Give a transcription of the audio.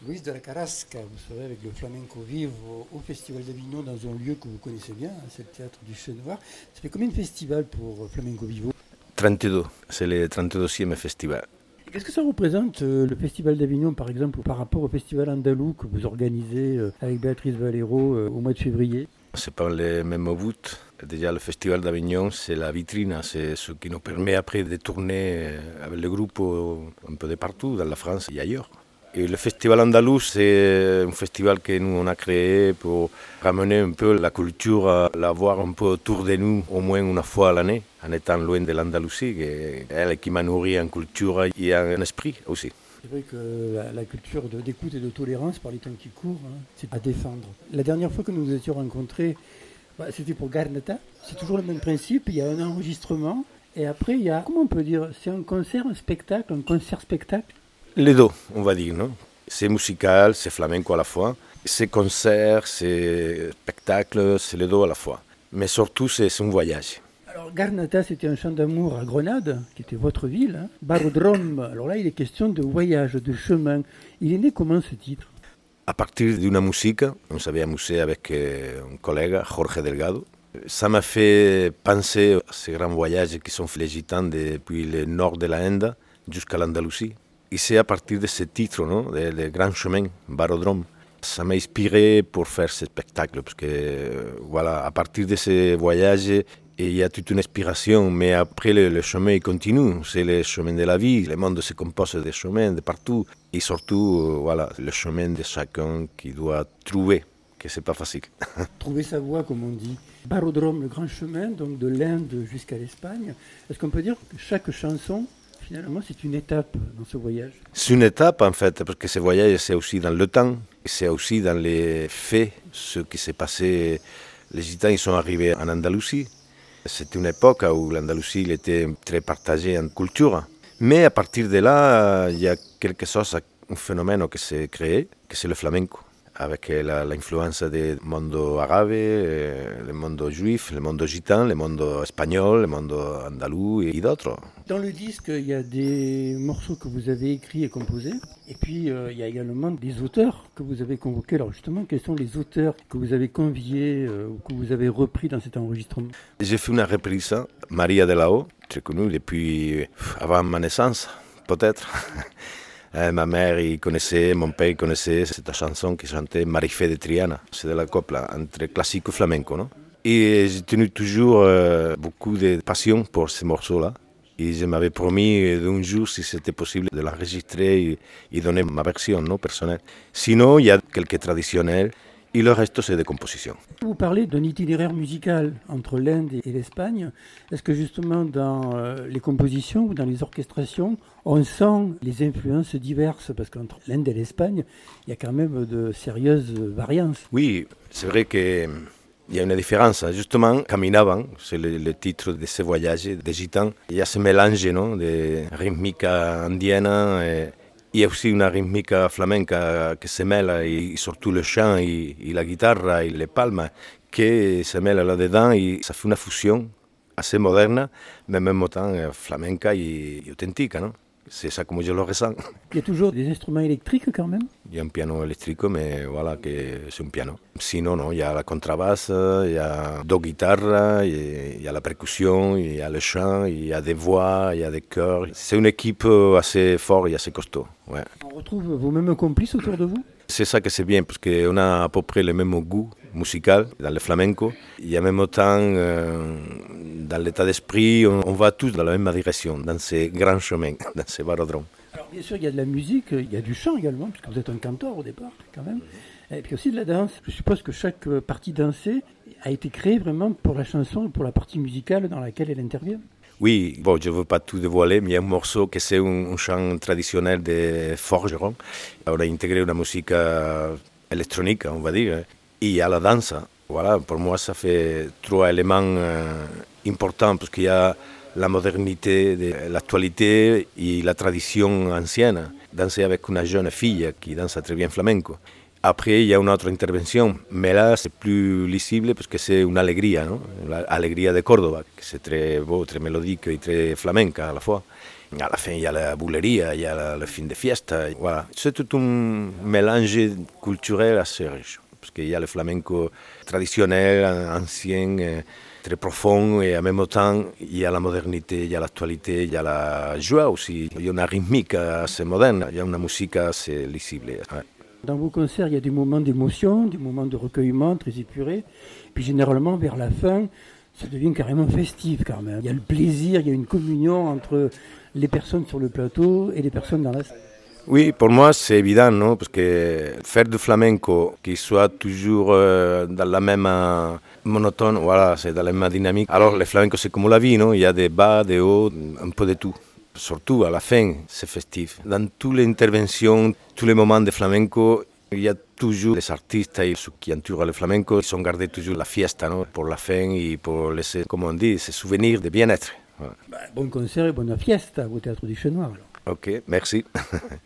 Luis de la Carrasca, vous savez, avec le flamenco vive au Festival d'Avignon dans un lieu que vous connaissez bien, hein, c'est le théâtre du Chêne Noir. Ça fait combien de festivals pour Flamenco Vivo? 32, c'est le 32e festival. Qu'est-ce que ça représente le Festival d'Avignon, par exemple, par rapport au Festival andalou que vous organisez avec Béatrice Valero au mois de février? C'est pas le même but. Déjà, le Festival d'Avignon, c'est la vitrine, c'est ce qui nous permet après de tourner avec le groupe un peu de partout, dans la France et ailleurs. Et le Festival andalou, c'est un festival que nous on a créé pour ramener un peu la culture, à la voir un peu autour de nous, au moins une fois à l'année, en étant loin de l'Andalousie, elle qui m'a nourri en culture et en esprit aussi. C'est vrai que la culture d'écoute et de tolérance par les temps qui courent, hein, c'est à défendre. La dernière fois que nous nous étions rencontrés, c'était pour Garnata. C'est toujours le même principe, il y a un enregistrement et après il y a, comment on peut dire, c'est un concert, un concert-spectacle. Les deux, on va dire, non? C'est musical, c'est flamenco à la fois, c'est concert, c'est spectacle, c'est les deux à la fois. Mais surtout, c'est un voyage. Alors Garnata, c'était un chant d'amour à Grenade, qui était votre ville. Hein. Barodrome, alors là il est question de voyage, de chemin. Il est né comment ce titre? À partir d'une musique, on s'avait amusé avec un collègue, Jorge Delgado. Ça m'a fait penser à ces grands voyages qui sont faits les gitans depuis le nord de l'Inde jusqu'à l'Andalousie. Et c'est à partir de ce titre, non, de Grand Chemin, Barodrome, ça m'a inspiré pour faire ce spectacle, parce que voilà, à partir de ces voyages, il y a toute une inspiration, mais après le chemin il continue, c'est le chemin de la vie, le monde se compose de chemins de partout, et surtout, voilà, le chemin de chacun qui doit trouver, que c'est pas facile. Trouver sa voie, comme on dit. Barodrome, le grand chemin, donc de l'Inde jusqu'à l'Espagne. Est-ce qu'on peut dire que chaque chanson, finalement, c'est une étape dans ce voyage? C'est une étape, en fait, parce que ce voyage, c'est aussi dans le temps, c'est aussi dans les faits, ce qui s'est passé. Les Gitans, ils sont arrivés en Andalousie. C'était une époque où l'Andalousie était très partagée en culture. Mais à partir de là, il y a quelque chose, un phénomène qui s'est créé, que c'est le flamenco, avec l'influence du monde arabe, le monde juif, le monde gitan, le monde espagnol, le monde andalou et d'autres. Dans le disque, il y a des morceaux que vous avez écrits et composés, et puis il y a également des auteurs que vous avez convoqués. Alors justement, quels sont les auteurs que vous avez conviés ou que vous avez repris dans cet enregistrement? J'ai fait une reprise, Maria de la O, très connue depuis avant ma naissance, peut-être. Ma mère il connaissait, mon père il connaissait cette chanson qui chantait Marifé de Triana. C'est de la couple entre classique et flamenco. Non? Et j'ai tenu toujours beaucoup de passion pour ces morceaux-là. Et je m'avais promis d'un jour, si c'était possible, de l'enregistrer et donner ma version non, personnelle. Sinon, il y a quelques traditionnels et le reste, c'est des compositions. Vous parlez d'un itinéraire musical entre l'Inde et l'Espagne. Est-ce que justement dans les compositions ou dans les orchestrations, on sent les influences diverses? Parce qu'entre l'Inde et l'Espagne, il y a quand même de sérieuses variances. Oui, c'est vrai que il y a une différence. Justement, Caminaban, c'est le titre de ce voyage des Gitans. Il y a ce mélange non, de rythmique indienne et il y a aussi une rythmique flamenca qui se mêle, et surtout le chant et la guitare et les palmes qui se mêlent là-dedans et ça fait une fusion assez moderne, mais en même temps flamenca et authentique. Non? C'est ça comme je le ressens. Il y a toujours des instruments électriques quand même? Il y a un piano électrique, mais voilà, que c'est un piano. Sinon, non, il y a la contrebasse, il y a deux guitares, il y a la percussion, il y a le chant, il y a des voix, il y a des chœurs. C'est une équipe assez forte et assez costaud. Ouais. On retrouve vos mêmes complices autour de vous? C'est ça que c'est bien, parce qu'on a à peu près le même goût musical dans le flamenco. Et en même temps, dans l'état d'esprit, on va tous dans la même direction, dans ces grands chemins, dans ces barodromes. Alors bien sûr, il y a de la musique, il y a du chant également, puisque vous êtes un canteur au départ, quand même. Et puis aussi de la danse. Je suppose que chaque partie dansée a été créée vraiment pour la chanson, pour la partie musicale dans laquelle elle intervient. Oui, bon, je ne veux pas tout dévoiler, mais il y a un morceau qui c'est un chant traditionnel des forgerons. On a intégré une musique électronique, on va dire, et il y a la danse. Voilà, pour moi, ça fait trois éléments importants, parce qu'il y a la modernité, l'actualité et la tradition ancienne. Danser avec une jeune fille qui danse très bien flamenco. Après, il y a une autre intervention, mais là, c'est plus lisible parce que c'est une alegría, non? L'alegría de Córdoba, que c'est très beau, très mélodique et très flamenca à la fois. À la fin, il y a la boulerie, il y a le fin de fiesta. Voilà. C'est tout un mélange culturel assez riche. Parce qu'il y a le flamenco traditionnel, ancien, très profond, et en même temps, il y a la modernité, il y a l'actualité, il y a la joie aussi. Il y a une rythmique assez moderne, il y a une musique assez lisible. Ouais. Dans vos concerts, il y a des moments d'émotion, des moments de recueillement très épurés. Puis généralement, vers la fin, ça devient carrément festif quand même. Il y a le plaisir, il y a une communion entre les personnes sur le plateau et les personnes dans la salle. Oui, pour moi c'est évident, non? Parce que faire du flamenco qui soit toujours dans la même monotone, voilà, c'est dans la même dynamique. Alors le flamenco c'est comme la vie, non? Il y a des bas, des hauts, un peu de tout. Surtout à la fin, c'est festif. Dans toutes les interventions, tous les moments de flamenco, il y a toujours les artistes et ceux qui entourent le flamenco, ils ont gardé toujours la fiesta, non? Pour la fin et pour laisser, comme on dit, ce souvenir de bien-être. Voilà. Bon concert et bonne fiesta au Théâtre du Chat Noir. Alors. Ok, merci.